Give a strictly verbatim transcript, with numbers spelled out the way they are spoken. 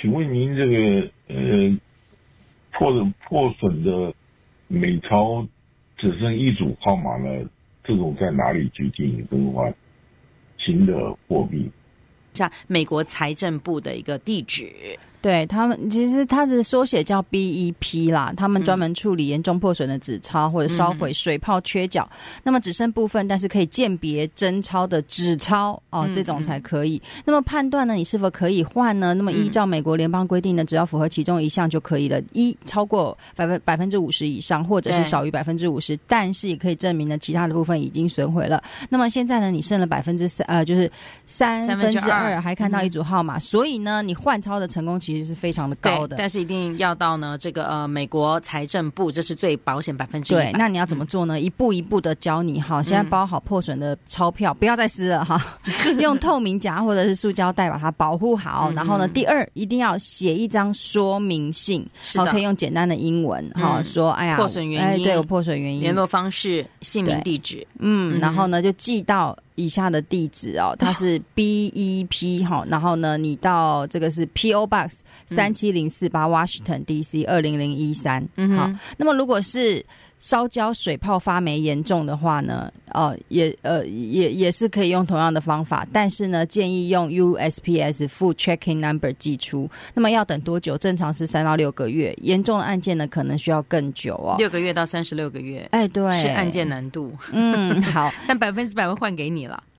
请问您这个呃破破损的美钞只剩一组号码了，这种在哪里去进行更换新的货币？ 像美国财政部的一个地址。 对，他们其实它的缩写叫 B E P 啦，他们专门处理严重破损的纸钞或者烧毁、水泡、缺角，嗯、那么只剩部分但是可以鉴别真钞的纸钞哦、嗯，这种才可以。那么判断呢，你是否可以换呢？那么依照美国联邦规定呢，只要符合其中一项就可以了。一超过百分百分之五十以上，或者是少于百分之五十，但是也可以证明呢，其他的部分已经损毁了。那么现在呢，你剩了百分之三，呃，就是三分之二，还看到一组号码，嗯、所以呢，你换钞的成功其实是非常的高的， 但是一定要到呢这个呃美国财政部，这是最保险百分之一百。 对，那你要怎么做呢？嗯、一步一步的教你哈。现在包好破损的钞票，不要再撕了哈，用透明夹或者是塑胶袋把它保护好。嗯、然后呢，第二一定要写一张说明信，好，可以用简单的英文哈、嗯、说，哎呀， 破损原因， 哎、对，我破损原因， 联络方式、姓名、地址， 嗯，然后呢就寄到以下的地址哦，它是 B E P 哈，然后呢，你到这个是 P O Box 三七零四八 Washington D C 二零零一三，好，那么如果是烧焦、水泡、发霉严重的话呢，呃，也呃也也是可以用同样的方法，但是呢，建议用 U S P S Full Tracking Number 寄出。那么要等多久？正常是三到六个月，严重的案件呢，可能需要更久哦， 六个月到三十六个月。 哎，对， 是案件难度。 嗯，好， 但百分之百会换给你了。